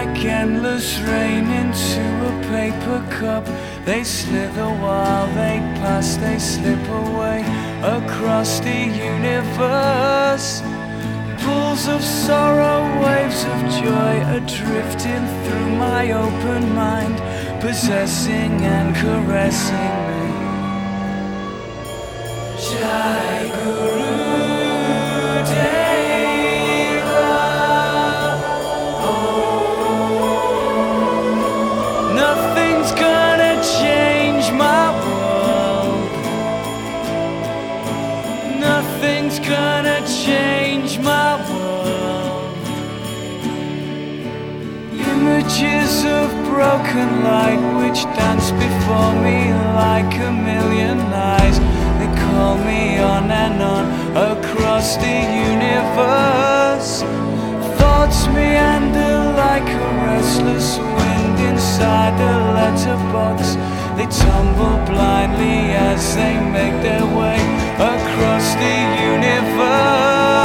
like endless rain into a paper cup. They slither while they pass, they slip away across the universe. Pools of sorrow, waves of joy are drifting through my open mind, possessing and caressing me. Jai Guru Deva. Nothing's gonna change my world. Nothing's gonna change my world. Images of broken light which dance before me like a million eyes. They call me on and on across the universe. Thoughts meander like a restless wind inside a letterbox. They tumble blindly as they make their way across the universe.